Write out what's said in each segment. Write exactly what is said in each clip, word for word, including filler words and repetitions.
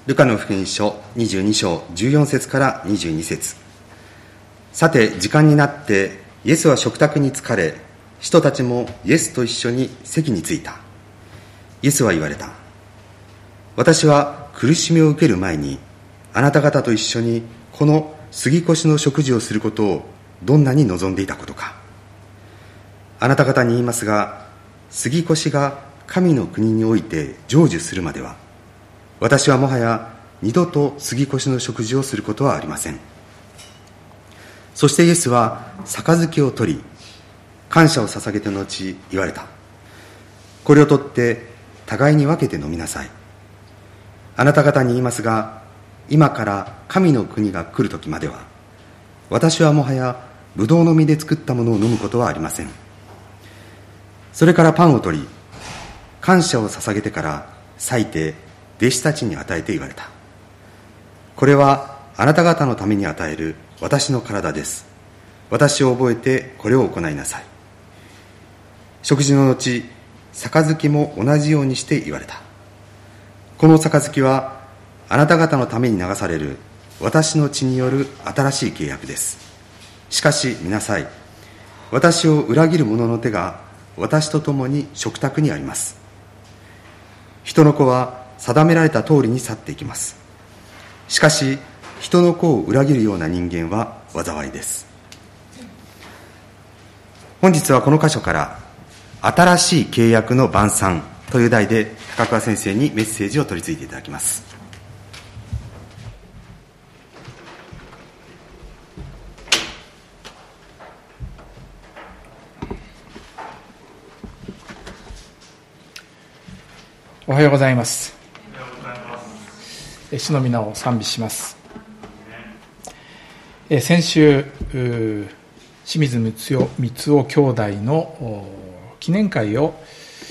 ルカの福音書にじゅうに章じゅうよん節からにじゅうに節。さて時間になってイエスは食卓に疲れ、人たちもイエスと一緒に席に着いた。イエスは言われた。私は苦しみを受ける前にあなた方と一緒にこの杉越の食事をすることをどんなに望んでいたことか。あなた方に言いますが、杉越が神の国において成就するまでは、私はもはや二度と杉越の食事をすることはありません。そしてイエスは杯を取り、感謝を捧げての後言われた。これを取って互いに分けて飲みなさい。あなた方に言いますが、今から神の国が来る時までは、私はもはやブドウの実で作ったものを飲むことはありません。それからパンを取り、感謝を捧げてから裂いて弟子たちに与えて言われた。これはあなた方のために与える私の体です。私を覚えてこれを行いなさい。食事の後、杯も同じようにして言われた。この杯はあなた方のために流される私の血による新しい契約です。しかし見なさい。私を裏切る者の手が私と共に食卓にあります。人の子は定められた通りに去っていきます。しかし人の子を裏切るような人間は災いです。本日はこの箇所から新しい契約の晩餐という題で高桑先生にメッセージを取り次いでいただきます。 おはようございます。主の皆を賛美します。先週清水光雄兄弟の記念会を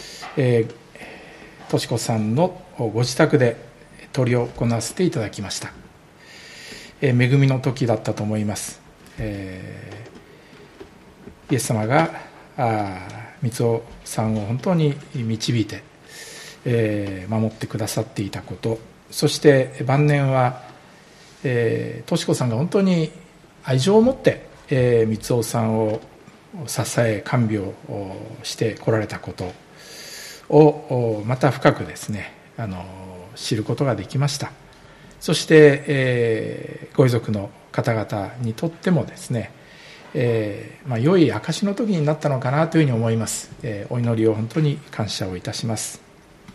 とし子さんのご自宅で執り行わせていただきました。恵みの時だったと思います。えー、イエス様が光雄さんを本当に導いてえー、守ってくださっていたこと、そして晩年はえー、とし子さんが本当に愛情を持って、えー、光雄さんを支え看病してこられたことをまた深くですね、あの知ることができました。そして、えー、ご遺族の方々にとってもですね、えーまあ、良い証の時になったのかなというふうに思います。えー、お祈りを本当に感謝をいたします。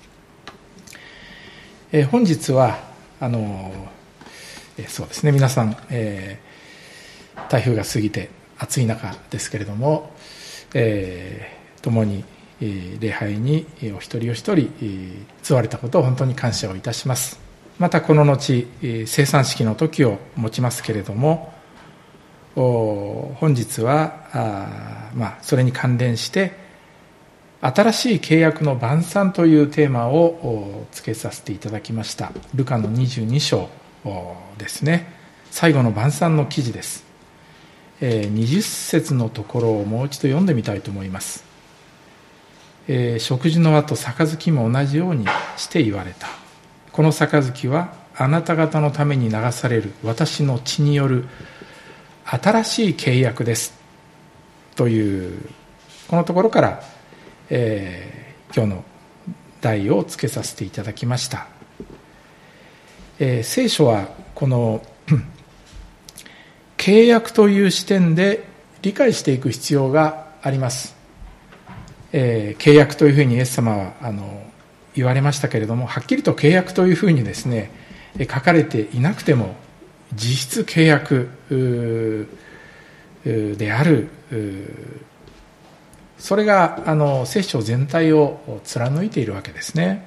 えー、本日はあの、えー、そうですね、皆さん、えー、台風が過ぎて暑い中ですけれども、えー、共に、えー、礼拝にお一人お一人、えー、集われたことを本当に感謝をいたします。またこの後、えー、生産式の時を持ちますけれども、本日はあ、まあ、それに関連して新しい契約の晩餐というテーマをつけさせていただきました。ルカのにじゅうに章ですね、最後の晩餐の記事です。えー、にじゅっ節のところをもう一度読んでみたいと思います。えー、食事の後杯も同じようにして言われた。この杯はあなた方のために流される私の血による新しい契約ですというこのところから、えー、今日の題をつけさせていただきました。えー、聖書はこの契約という視点で理解していく必要があります。えー、契約というふうにイエス様はあの言われましたけれども、はっきりと契約というふうにですね書かれていなくても実質契約である、それがあの聖書全体を貫いているわけですね。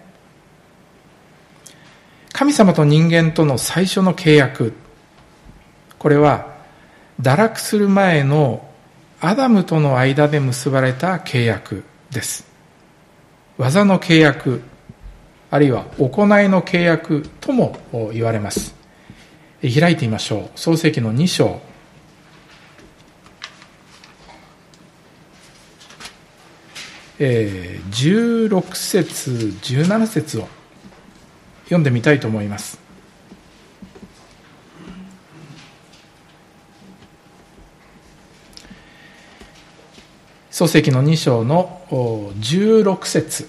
神様と人間との最初の契約、これは堕落する前のアダムとの間で結ばれた契約です。技の契約、あるいは行いの契約とも言われます。開いてみましょう。創世記のに章、えー、じゅうろく節じゅうなな節を読んでみたいと思います。 創世記のに章のじゅうろく節、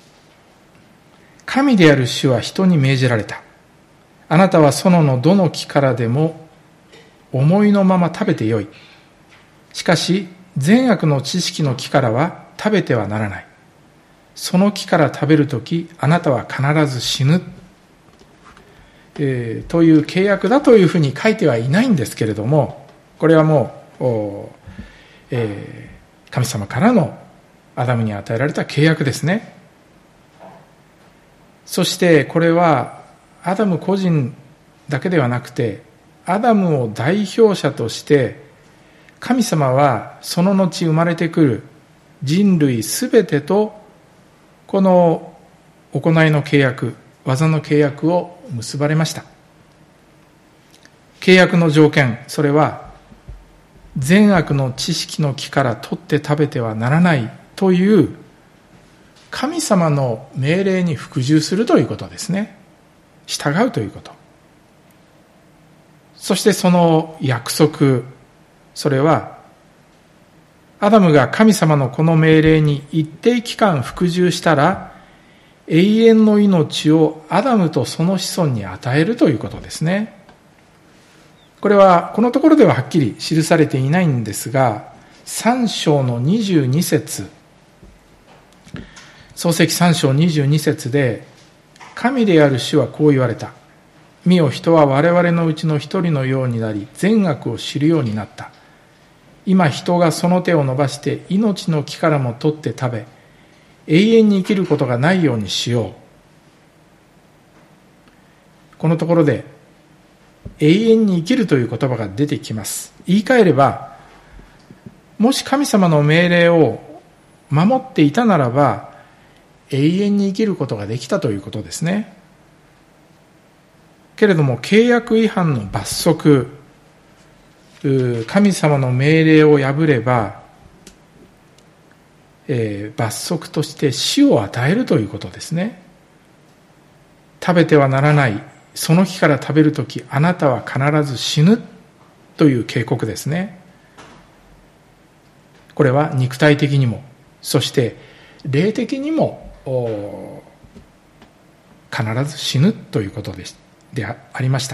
神である主は人に命じられた。あなたは園のどの木からでも思いのまま食べてよい。しかし善悪の知識の木からは食べてはならない。その木から食べるとき、あなたは必ず死ぬ、えー、という契約だというふうに書いてはいないんですけれども、これはもう、えー、神様からのアダムに与えられた契約ですね。そしてこれはアダム個人だけではなくて、アダムを代表者として神様はその後生まれてくる人類すべてとこの行いの契約、技の契約を結ばれました。契約の条件、それは善悪の知識の木から取って食べてはならないという神様の命令に服従するということですね。従うということ。そしてその約束、それはアダムが神様のこの命令に一定期間服従したら、永遠の命をアダムとその子孫に与えるということですね。これはこのところでははっきり記されていないんですが、さん章のにじゅうに節、創世記さん章にじゅうに節で、神である主はこう言われた。見よ、人は我々のうちの一人のようになり、善悪を知るようになった。今人がその手を伸ばして命の木からも取って食べ、永遠に生きることがないようにしよう。このところで永遠に生きるという言葉が出てきます。言い換えれば、もし神様の命令を守っていたならば永遠に生きることができたということですね。けれども契約違反の罰則、神様の命令を破れば、えー、罰則として死を与えるということですね。食べてはならない、その木から食べるときあなたは必ず死ぬという警告ですね。これは肉体的にも、そして霊的にも必ず死ぬということででありました。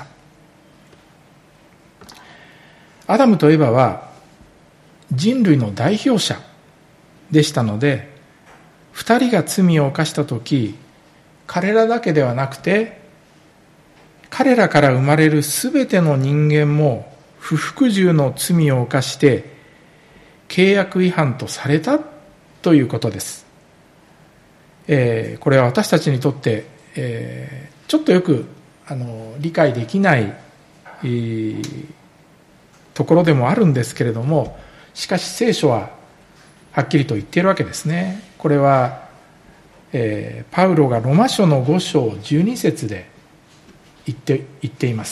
アダムとエバは人類の代表者でしたので、二人が罪を犯したとき、彼らだけではなくて彼らから生まれるすべての人間も不服従の罪を犯して契約違反とされたということです。えー、これは私たちにとって、えー、ちょっとよくあの理解できない、えー、ところでもあるんですけれども、しかし聖書ははっきりと言っているわけですね。これは、えー、パウロがロマ書のご章じゅうに節で言って言っています。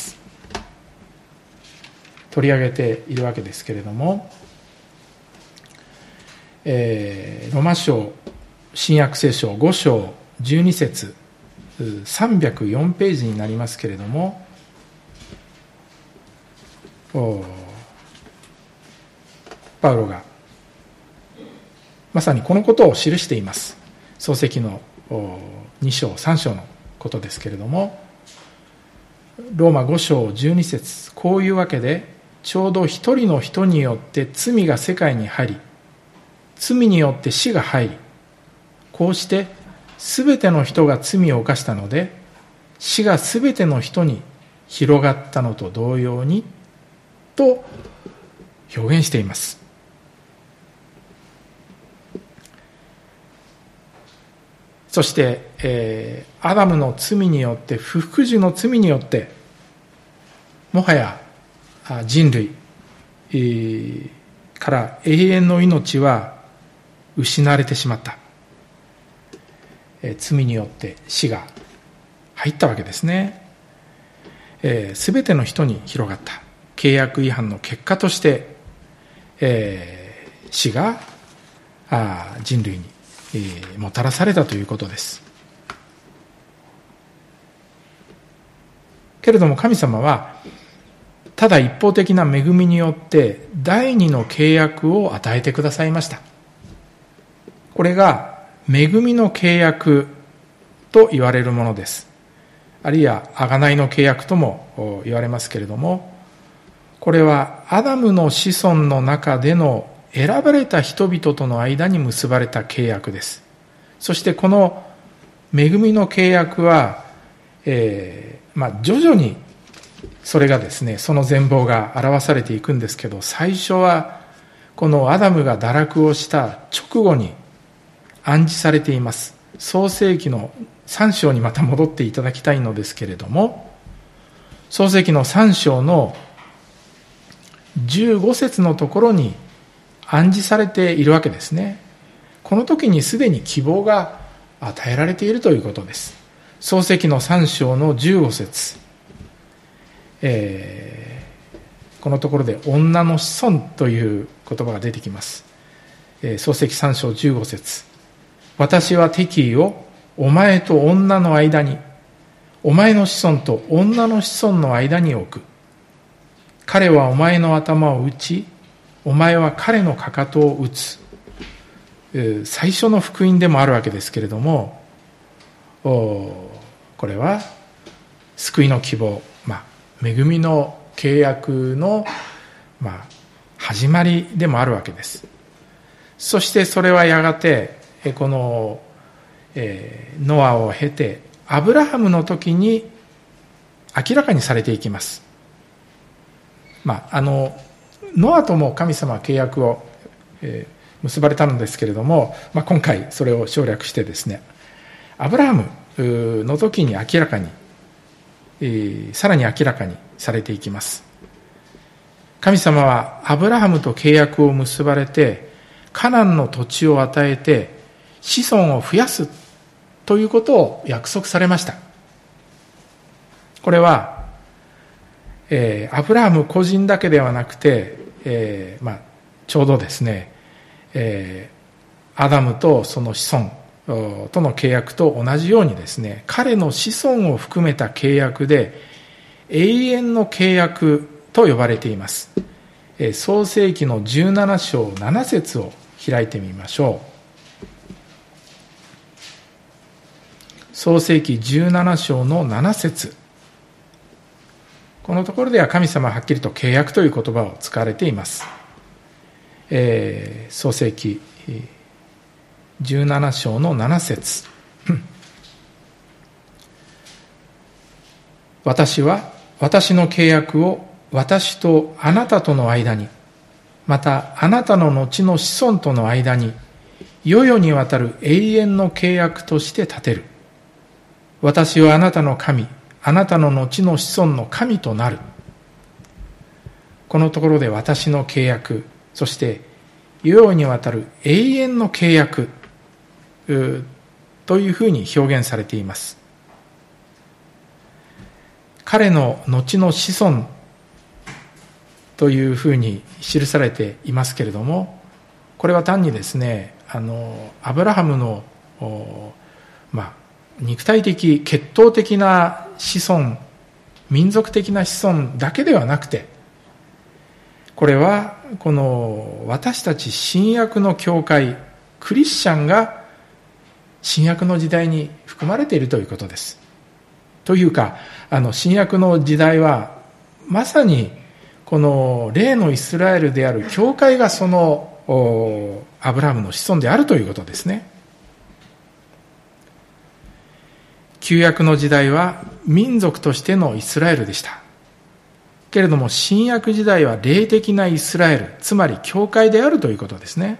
取り上げているわけですけれども、えー、ロマ書新約聖書ご章じゅうに節さんびゃくよんページになりますけれども、パウロがまさにこのことを記しています。創世記のに章さん章のことですけれども、ローマご章じゅうに節、こういうわけでちょうど一人の人によって罪が世界に入り、罪によって死が入り、こうしてすべての人が罪を犯したので、死がすべての人に広がったのと同様にと表現しています。そして、えー、アダムの罪によって、不服従の罪によって、もはや人類、えー、から永遠の命は失われてしまった。えー、罪によって死が入ったわけですね。えー、全ての人に広がった。契約違反の結果として、えー、死があ人類にえー、もたらされたということです。けれども神様はただ一方的な恵みによって第二の契約を与えてくださいました。 これが恵みの契約と言われるものです。あるいは贖いの契約とも言われますけれども、これはアダムの子孫の中での選ばれた人々との間に結ばれた契約です。そしてこの恵みの契約は、えーまあ、徐々にそれがですね、その全貌が表されていくんですけど、最初はこのアダムが堕落をした直後に暗示されています。創世記のさん章にまた戻っていただきたいのですけれども、創世記のさん章のじゅうご節のところに暗示されているわけですね。この時にすでに希望が与えられているということです。創世記のさん章のじゅうご節、えー、このところで女の子孫という言葉が出てきます。えー、創世記さん章じゅうご節、私は敵意をお前と女の間に、お前の子孫と女の子孫の間に置く。彼はお前の頭を打ち、お前は彼のかかとを打つ。最初の福音でもあるわけですけれども、これは救いの希望、まあ、恵みの契約の、まあ、始まりでもあるわけです。そしてそれはやがてこの、えー、ノアを経てアブラハムの時に明らかにされていきます。まあ、あのノアとも神様は契約を、えー結ばれたのですけれども、まあ、今回それを省略してですね、アブラハムの時に明らかに、えー、さらに明らかにされていきます。神様はアブラハムと契約を結ばれて、カナンの土地を与えて子孫を増やすということを約束されました。これは、えー、アブラハム個人だけではなくて、えーまあ、ちょうどですね、えー、アダムとその子孫との契約と同じようにですね、彼の子孫を含めた契約で永遠の契約と呼ばれています。えー、創世記のじゅうなな章なな節を開いてみましょう。創世記じゅうなな章のなな節、このところでは神様ははっきりと契約という言葉を使われています。えー、創世記じゅうなな章のなな節私は私の契約を私とあなたとの間に、またあなたの後の子孫との間に世々にわたる永遠の契約として立てる。私はあなたの神、あなたの後の子孫の神となる。このところで私の契約、そして世々にわたる永遠の契約というふうに表現されています。彼の後の子孫というふうに記されていますけれども、これは単にですね、あのアブラハムの、まあ、肉体的血統的な子孫、民族的な子孫だけではなくて、これはこの私たち新約の教会クリスチャンが新約の時代に含まれているということです。というか、あの新約の時代はまさにこの例のイスラエルである教会がそのアブラハムの子孫であるということですね。旧約の時代は民族としてのイスラエルでした。けれども新約時代は霊的なイスラエル、つまり教会であるということですね。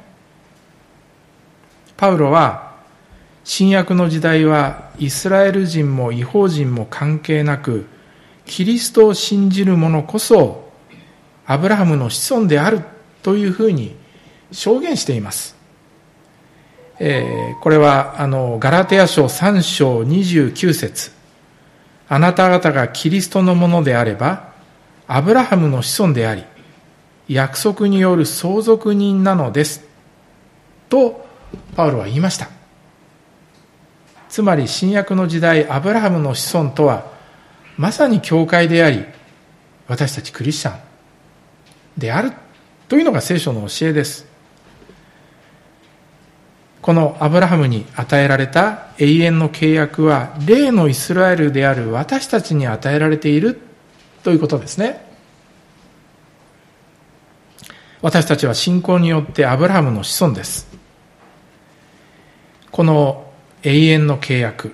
パウロは新約の時代はイスラエル人も異邦人も関係なく、キリストを信じる者こそアブラハムの子孫であるというふうに証言しています。えー、これはあのガラテヤ書さん章にじゅうきゅう節、あなた方がキリストのものであればアブラハムの子孫であり、約束による相続人なのですとパウロは言いました。つまり新約の時代、アブラハムの子孫とはまさに教会であり、私たちクリスチャンであるというのが聖書の教えです。 このアブラハムに与えられた永遠の契約は、霊のイスラエルである私たちに与えられているということですね。私たちは信仰によってアブラハムの子孫です。この永遠の契約、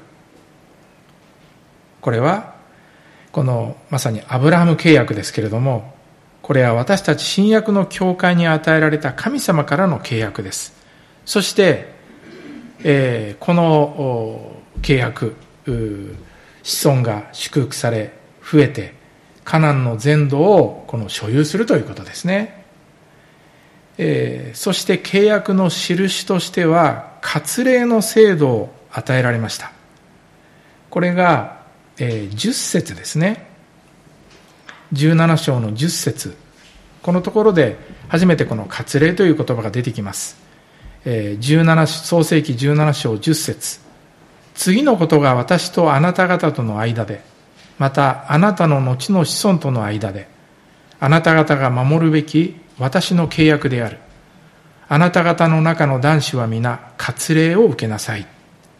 これはこのまさにアブラハム契約ですけれども、これは私たち新約の教会に与えられた神様からの契約です。そして、えー、この契約、子孫が祝福され増えてカナンの全土をこの所有するということですね。えー、そして契約の印としては割礼の制度を与えられました。これが、えー、じゅっ節ですね。じゅうなな章のじゅっ節、このところで初めてこの割礼という言葉が出てきます。えー、じゅうなな創世記じゅうなな章じゅっ節、次のことが私とあなた方との間で、またあなたの後の子孫との間で、あなた方が守るべき私の契約である。あなた方の中の男子は皆割礼を受けなさい。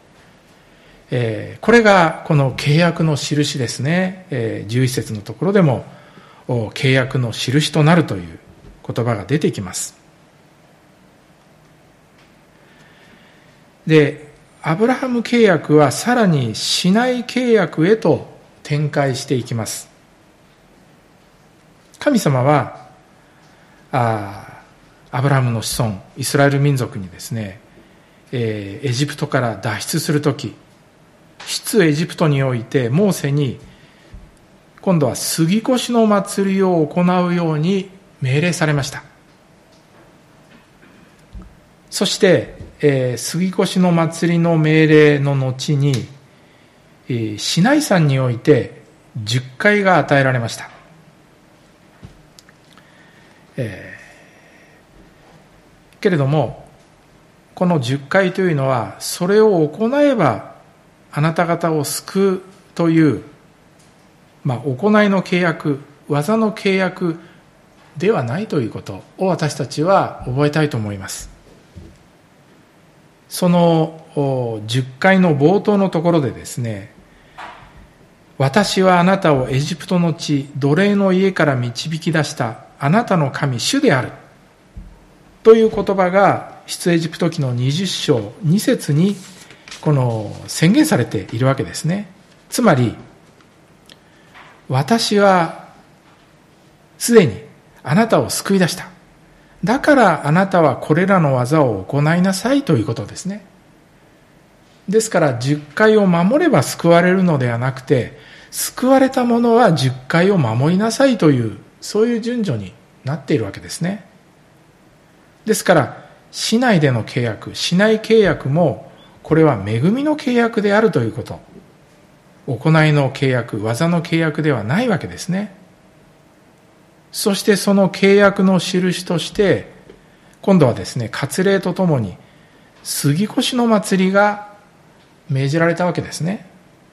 えー、これがこの契約の印ですね。えー、じゅういっ節のところでも契約の印となるという言葉が出てきます。で、アブラハム契約はさらにシナイ契約へと展開していきます。神様はあアブラハムの子孫イスラエル民族にですね、えー、エジプトから脱出するとき、出エジプトにおいてモーセに今度は杉越の祭りを行うように命令されました。そして、えー、杉越の祭りの命令の後に、えー、シナイ山において十戒が与えられました。えー、けれどもこの十戒というのは、それを行えばあなた方を救うという、まあ、行いの契約、技の契約ではないということを私たちは覚えたいと思います。その十戒の冒頭のところでですね、私はあなたをエジプトの地、奴隷の家から導き出したあなたの神主であるという言葉が出エジプト記のにじゅう章に節にこの宣言されているわけですね。つまり、私はすでにあなたを救い出した。だからあなたはこれらの技を行いなさいということですね。ですから十戒を守れば救われるのではなくて、救われた者は十戒を守りなさいという、そういう順序になっているわけですね。ですからシナイでの契約、シナイ契約もこれは恵みの契約であるということ、行いの契約、技の契約ではないわけですね。そしてその契約の印として今度はですね、割礼とともに杉越の祭りが命じられたわけですね。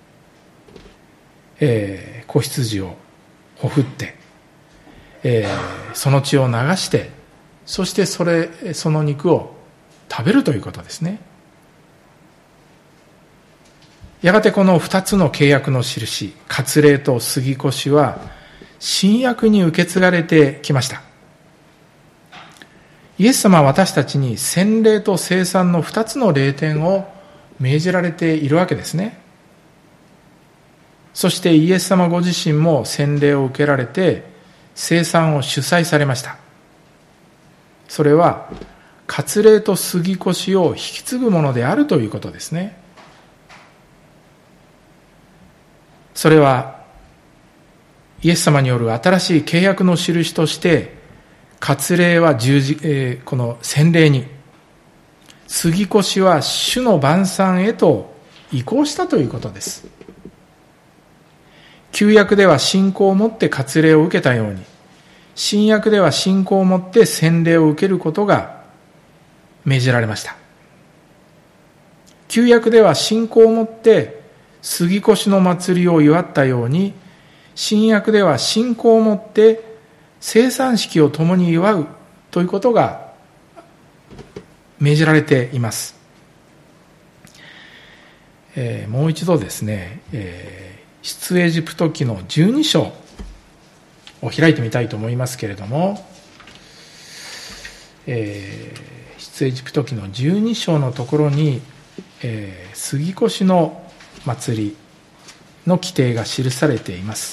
えー、子羊をほふって、えー、その血を流して、そしてそれその肉を食べるということですね。やがてこの二つの契約の印、割礼と杉越は新約に受け継がれてきました。イエス様は私たちに洗礼と聖餐の二つの礼典を命じられているわけですね。そしてイエス様ご自身も洗礼を受けられて聖餐を主催されました。それは割礼と杉越を引き継ぐものであるということですね。それはイエス様による新しい契約の印として、割礼は十字、えー、この洗礼に、杉越は主の晩餐へと移行したということです。旧約では信仰を持って割礼を受けたように、新約では信仰を持って洗礼を受けることが命じられました。旧約では信仰を持って杉越の祭りを祝ったように、新約では信仰を持って聖餐式を共に祝うということが命じられています。 えー、もう一度ですね、えー、出エジプト記のじゅうに章を開いてみたいと思いますけれども、えー、出エジプト記のじゅうに章のところに、えー、杉越の祭りの規定が記されています。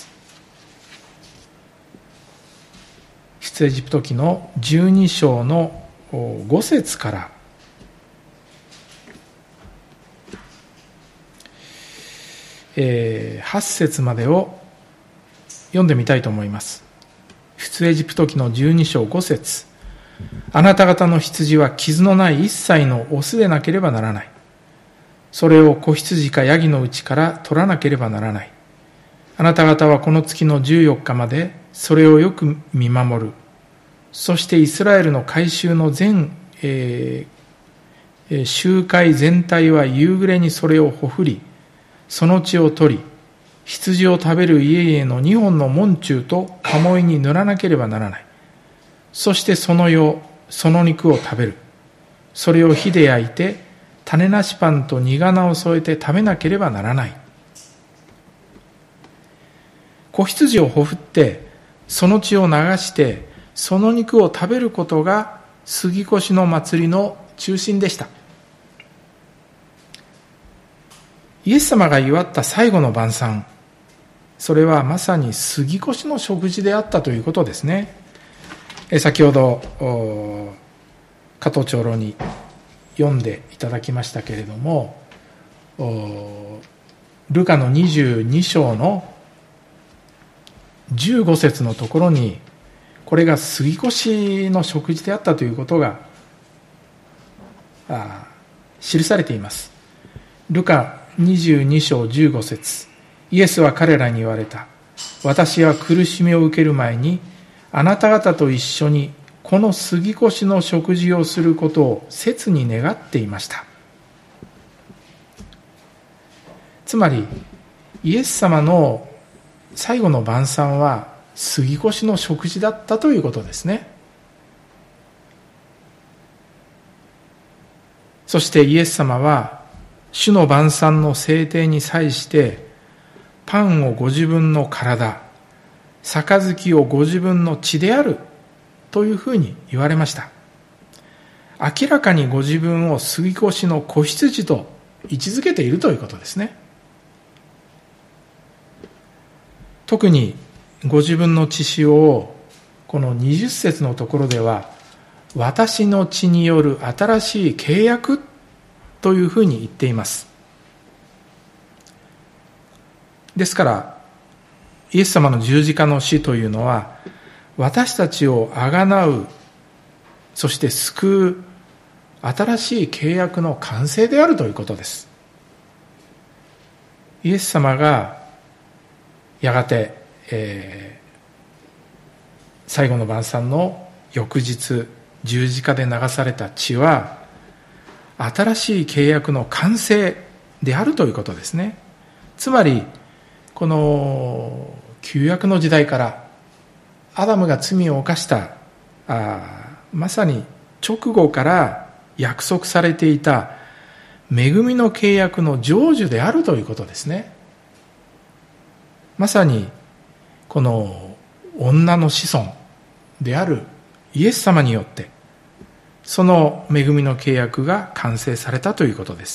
出エジプト記のじゅうに章のご節からえー、はち節までを読んでみたいと思います。出エジプト記のじゅうに章ご節。あなた方の羊は傷のない一切のオスでなければならない。それを子羊かヤギのうちから取らなければならない。あなた方はこの月のじゅうよっかまでそれをよく見守る。そしてイスラエルの改宗の全、えー、集会全体は夕暮れにそれをほふり、その血を取り、羊を食べる家々の二本の門柱と鴨居に塗らなければならない。そしてその夜、その肉を食べる。それを火で焼いて、種なしパンと煮仮名を添えて食べなければならない。子羊をほふって、その血を流して、その肉を食べることが杉越の祭りの中心でした。イエス様が祝った最後の晩餐、それはまさに杉越の食事であったということですね。先ほど加藤長老に読んでいただきましたけれども、ルカのにじゅうに章のじゅうご節のところに、これが杉越の食事であったということが記されています。ルカにじゅうに章じゅうご節。イエスは彼らに言われた。私は苦しみを受ける前に、あなた方と一緒にこの杉越の食事をすることを切に願っていました。つまり、イエス様の最後の晩餐は杉越の食事だったということですね。そしてイエス様は主の晩餐の制定に際してパンをご自分の体、杯をご自分の血であるというふうに言われました。明らかにご自分を杉越の子羊と位置づけているということですね。特にご自分の血潮をこのにじゅっ節のところでは、私の血による新しい契約というふうに言っています。ですからイエス様の十字架の死というのは、私たちをあがなう、そして救う新しい契約の完成であるということです。イエス様がやがて、えー、最後の晩餐の翌日、十字架で流された血は新しい契約の完成であるということですね。つまりこの旧約の時代からアダムが罪を犯したあまさに直後から約束されていた恵みの契約の成就であるということですね。まさにこの女の子孫であるイエス様によってその恵みの契約が完成されたということです。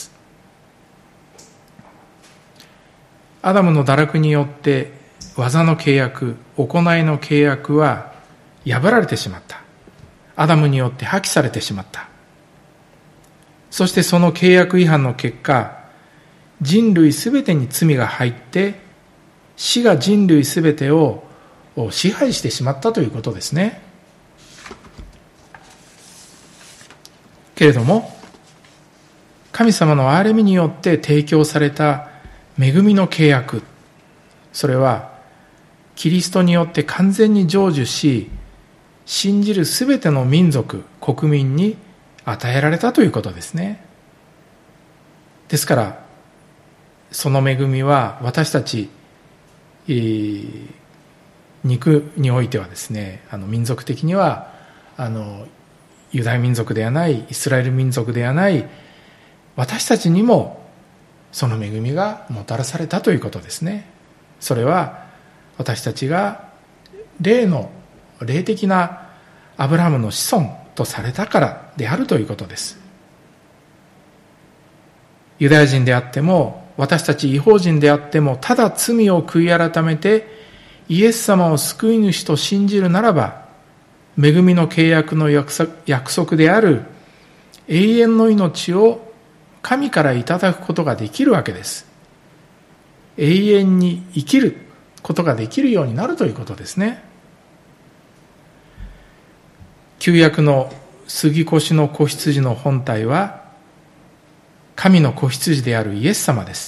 アダムの堕落によって技の契約、行いの契約は破られてしまった。アダムによって破棄されてしまった。そしてその契約違反の結果、人類すべてに罪が入って死が人類すべてを支配してしまったということですね。けれども神様の憐れみによって提供された恵みの契約、それはキリストによって完全に成就し、信じるすべての民族、国民に与えられたということですね。ですからその恵みは私たち、えー、肉においてはですね、あの民族的にはあのユダヤ民族ではない、イスラエル民族ではない私たちにもその恵みがもたらされたということですね。それは私たちが霊の霊的なアブラハムの子孫とされたからであるということです。ユダヤ人であっても私たち異邦人であっても、ただ罪を悔い改めてイエス様を救い主と信じるならば、恵みの契約の約束である永遠の命を神からいただくことができるわけです。永遠に生きることができるようになるということですね。旧約の杉越の子羊の本体は神の子羊であるイエス様です。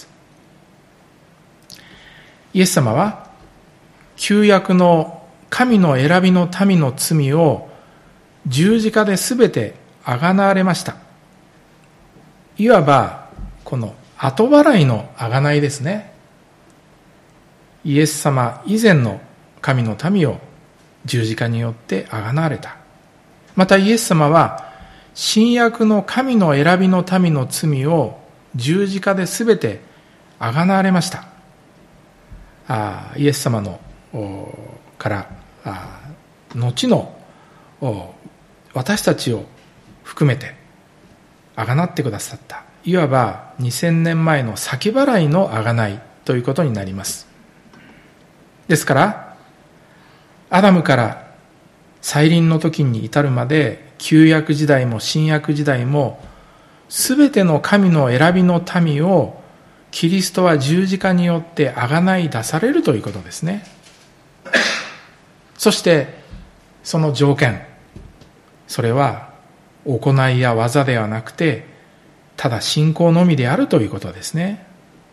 イエス様は旧約の神の選びの民の罪を十字架で全てあがなわれました。いわばこの後払いのあがないですね。イエス様以前の神の民を十字架によってあがなわれた。またイエス様は新約の神の選びの民の罪を十字架で全てあがなわれました。あイエス様のからあ後の私たちを含めてあがなってくださった、いわばにせんねんまえの先払いのあがないということになります。ですからアダムから再臨の時に至るまで、旧約時代も新約時代もすべての神の選びの民をキリストは十字架によってあがない出されるということですね。そしてその条件、それは行いや技ではなくて、ただ信仰のみであるということですね。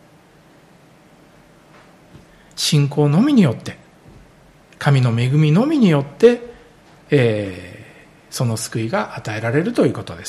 信仰のみによって、神の恵みのみによって、えー、その救いが与えられるということです。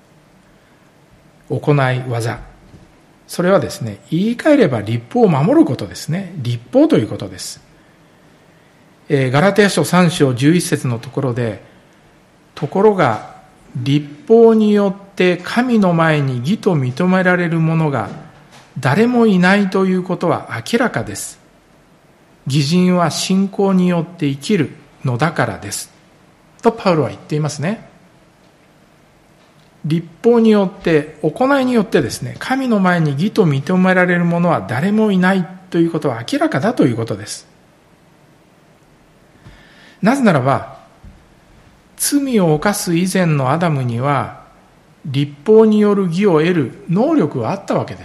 行い、技、それはですね、言い換えれば律法を守ることですね。律法ということです。えー、ガラテヤ書さん章じゅういち節のところで、ところが律法によって神の前に義と認められる者が誰もいないということは明らかです。義人は信仰によって生きるのだからです。とパウロは言っていますね。律法によって、行いによってですね、神の前に義と認められる者は誰もいないということは明らかだということです。なぜならば、罪を犯す以前のアダムには、律法による義を得る能力があったわけです。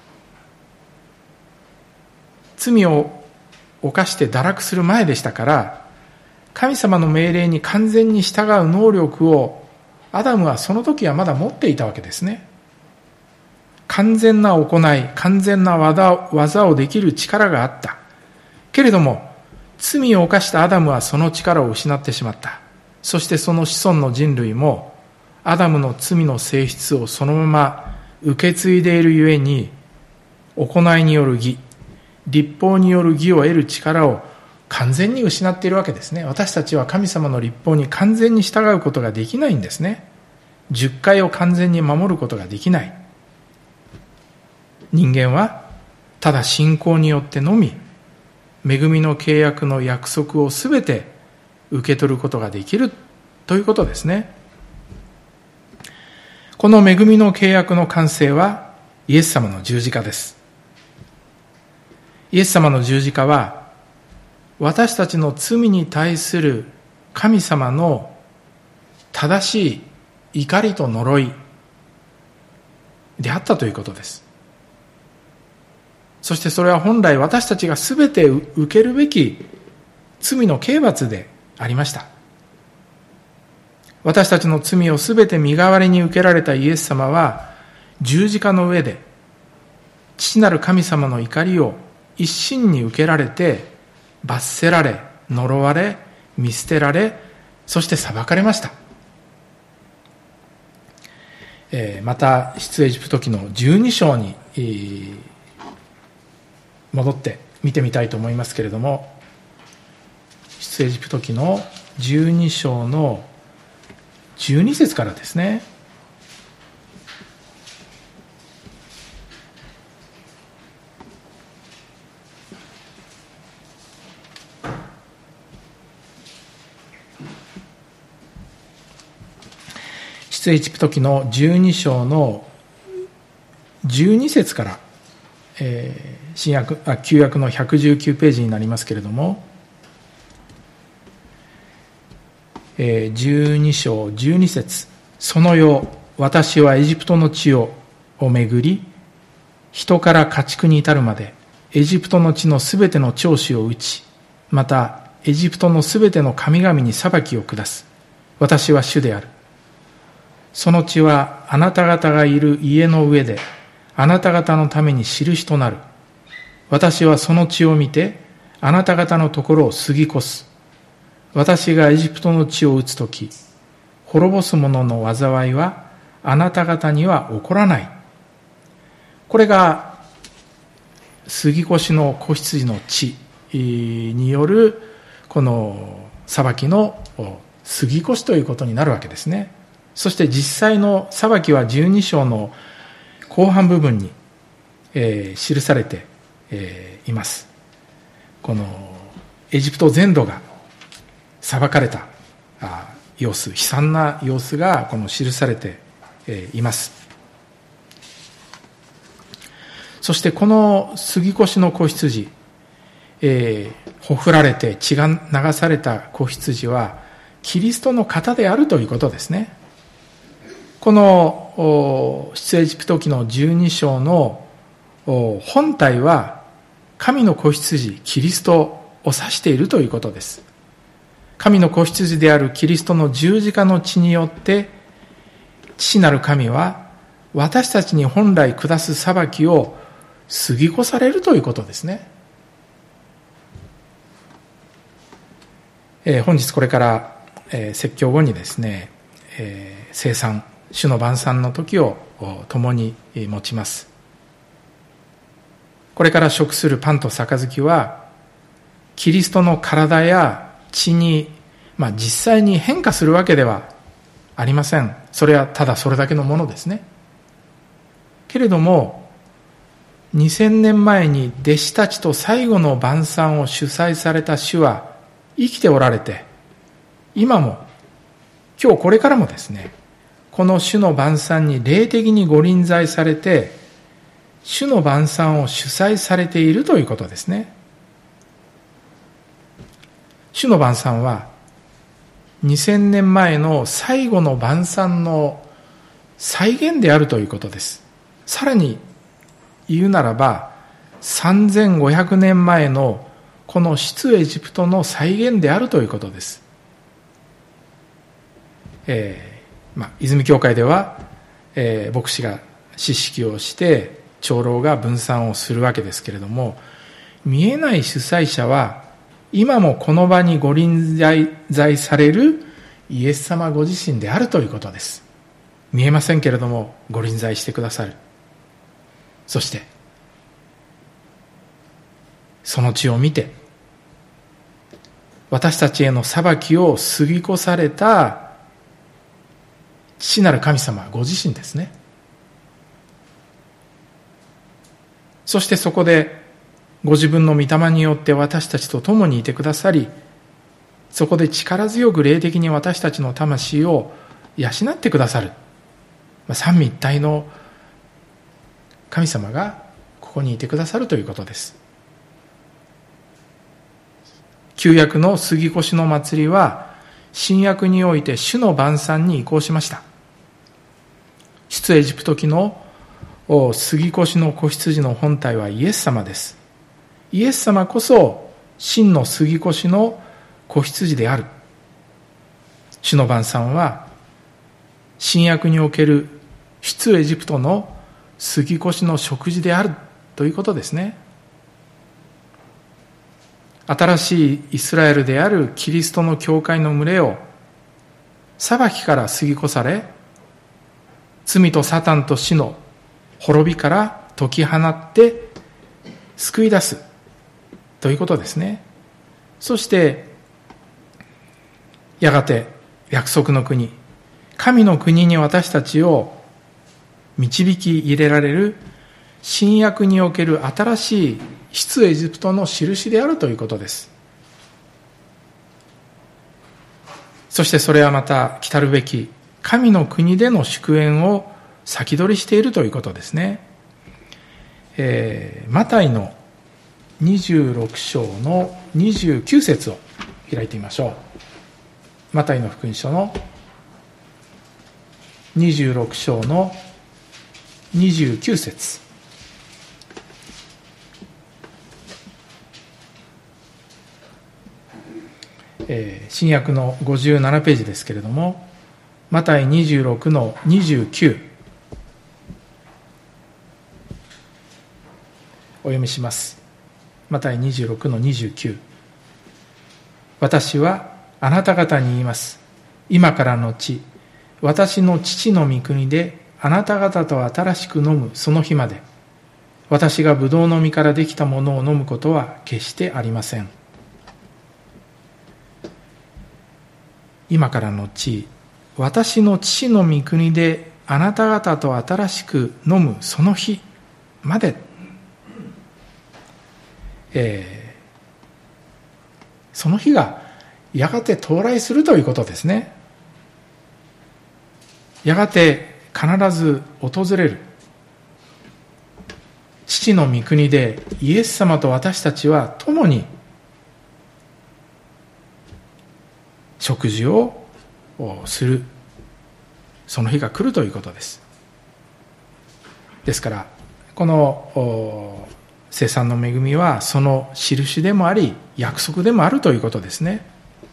罪を犯して堕落する前でしたから、神様の命令に完全に従う能力をアダムはその時はまだ持っていたわけですね。完全な行い、完全な技をできる力があった。けれども、罪を犯したアダムはその力を失ってしまった。そしてその子孫の人類も、アダムの罪の性質をそのまま受け継いでいるゆえに、行いによる義、律法による義を得る力を完全に失っているわけですね。私たちは神様の律法に完全に従うことができないんですね。十戒を完全に守ることができない。人間はただ信仰によってのみ、恵みの契約の約束をすべて受け取ることができるということですね。この恵みの契約の完成はイエス様の十字架です。イエス様の十字架は私たちの罪に対する神様の正しい怒りと呪いであったということです。そしてそれは本来私たちが全て受けるべき罪の刑罰でありました。私たちの罪を全て身代わりに受けられたイエス様は十字架の上で父なる神様の怒りを一身に受けられて罰せられ、呪われ、見捨てられ、そして裁かれました。えー、また出エジプト記のじゅうに章に、えー、戻って見てみたいと思いますけれども、出エジプト記のじゅうに章のじゅうに節からですね。 出エジプト記のじゅうに章のじゅうに節から、えー、新約あ旧約のひゃくじゅうきゅうページになりますけれども、えー、じゅうに章じゅうに節、その夜私はエジプトの地を巡り、人から家畜に至るまでエジプトの地のすべての長子を打ち、またエジプトのすべての神々に裁きを下す。私は主である。その地はあなた方がいる家の上であなた方のために印となる。私はその地を見てあなた方のところを過ぎ越す。私がエジプトの地を打つとき、滅ぼす者の災いはあなた方には起こらない。これが杉越の子羊の地によるこの裁きの杉越ということになるわけですね。そして実際の裁きはじゅうに章の後半部分に、えー、記されて、えー、います。このエジプト全土が裁かれた様子、悲惨な様子がこの記されて、えー、います。そしてこの杉越の子羊、えー、ほふられて血が流された子羊はキリストの型であるということですね。この出エジプト記のじゅうに章の本体は神の子羊キリストを指しているということです。神の子羊であるキリストの十字架の血によって父なる神は私たちに本来下す裁きを過ぎ越されるということですね。えー、本日これから、えー、説教後にですね、えー、聖餐、主の晩餐の時を共に持ちます。これから食するパンと杯はキリストの体や血に、まあ、実際に変化するわけではありません。それはただそれだけのものですね。けれどもにせんねんまえに弟子たちと最後の晩餐を主催された主は生きておられて、今も今日これからもですね、この主の晩餐に霊的にご臨在されて主の晩餐を主催されているということですね。主の晩餐はにせんねんまえの最後の晩餐の再現であるということです。さらに言うならばさんぜんごひゃくねんまえのこの出エジプトの再現であるということです。えーまあ、泉教会では、えー、牧師が司式をして長老が分散をするわけですけれども、見えない主催者は今もこの場にご臨在されるイエス様ご自身であるということです。見えませんけれどもご臨在してくださる。そしてその血を見て私たちへの裁きを過ぎ越された父なる神様ご自身ですね。そしてそこでご自分の御霊によって私たちと共にいてくださり、そこで力強く霊的に私たちの魂を養ってくださる三位一体の神様がここにいてくださるということです。旧約の杉越の祭りは新約において主の晩餐に移行しました。出エジプト記の杉越の子羊の本体はイエス様です。イエス様こそ真の杉越の子羊である。主の晩餐は新約における出エジプトの杉越の食事であるということですね。新しいイスラエルであるキリストの教会の群れを裁きから過ぎ越され、罪とサタンと死の滅びから解き放って救い出すということですね。そしてやがて約束の国、神の国に私たちを導き入れられる新約における新しい出エジプトの印であるということです。そしてそれはまた来たるべき神の国での祝宴を先取りしているということですね。えー、マタイのにじゅうろく章のにじゅうきゅう節を開いてみましょう。マタイの福音書のにじゅうろく章のにじゅうきゅう節。えー、新約のごじゅうななページですけれども、マタイにじゅうろくのにじゅうきゅう、お読みします。マタイにじゅうろくのにじゅうきゅう。私はあなた方に言います。今からのち、私の父の御国であなた方と新しく飲むその日まで、私がブドウの実からできたものを飲むことは決してありません。今からのち、私の父の御国であなた方と新しく飲むその日まで、えー、その日がやがて到来するということですね。やがて必ず訪れる。父の御国でイエス様と私たちは共に食事をする、その日が来るということです。ですからこの生産の恵みはその印でもあり約束でもあるということですね。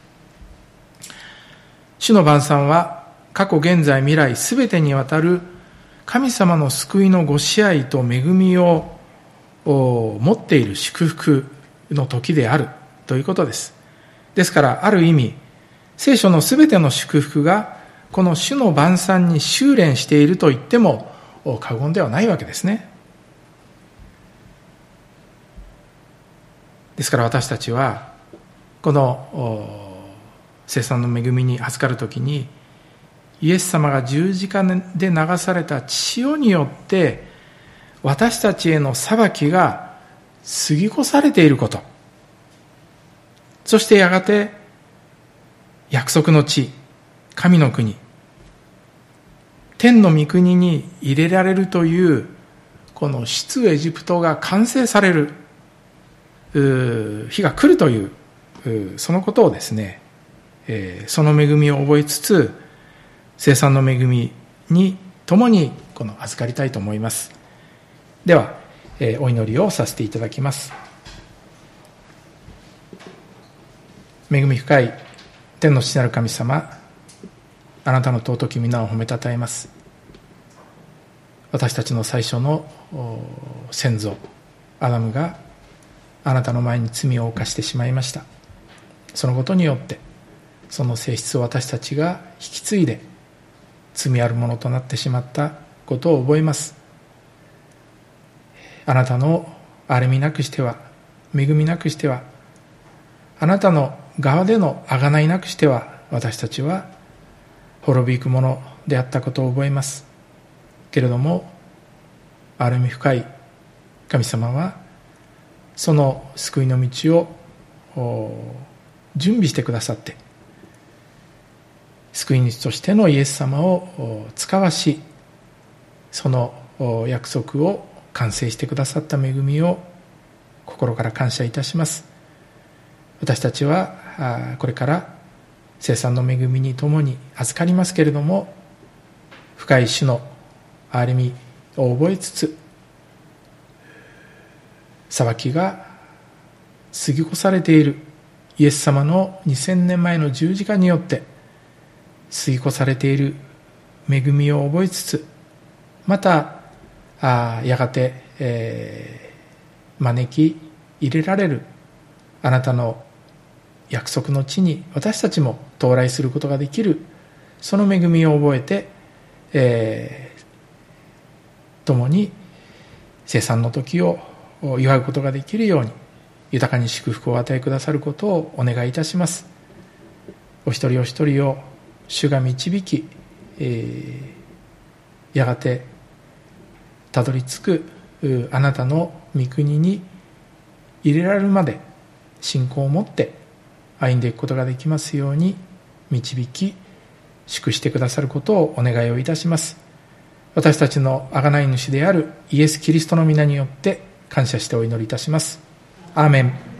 主の晩餐は過去現在未来すべてにわたる神様の救いのご支配と恵みを持っている祝福の時であるということです。ですからある意味聖書のすべての祝福がこの主の晩餐に修練していると言っても過言ではないわけですね。ですから私たちはこの聖餐の恵みに預かるときに、イエス様が十字架で流された血潮によって私たちへの裁きが過ぎ越されていること、そしてやがて約束の地、神の国、天の御国に入れられるというこの出エジプトが完成される日が来るというそのことをですね、その恵みを覚えつつ聖餐の恵みに共にこの預かりたいと思います。ではお祈りをさせていただきます。恵み深い天の父なる神様、あなたの尊き皆を褒めたたえます。私たちの最初の先祖アダムがあなたの前に罪を犯してしまいました。そのことによってその性質を私たちが引き継いで罪あるものとなってしまったことを覚えます。あなたの憐れみなくしては、恵みなくしては、あなたの側での贖いなくしては、私たちは滅びゆくものであったことを覚えます。けれども憐れみ深い神様はその救いの道を準備してくださって、救い主としてのイエス様を使わし、その約束を完成してくださった恵みを心から感謝いたします。私たちはこれから聖餐の恵みに共に預かりますけれども、深い主の憐れみを覚えつつ、裁きが過ぎ越されているイエス様のにせんねんまえの十字架によって過ぎ越されている恵みを覚えつつ、またあやがて、えー、招き入れられるあなたの約束の地に私たちも到来することができる、その恵みを覚えて、えー、共に聖餐の時を祝うことができるように豊かに祝福をお与えくださることをお願いいたします。お一人お一人を主が導き、えー、やがてたどり着くあなたの御国に入れられるまで信仰を持って歩んでいくことができますように導き祝してくださることをお願いをいたします。私たちの贖い主であるイエス・キリストの皆によって感謝してお祈りいたします。アーメン。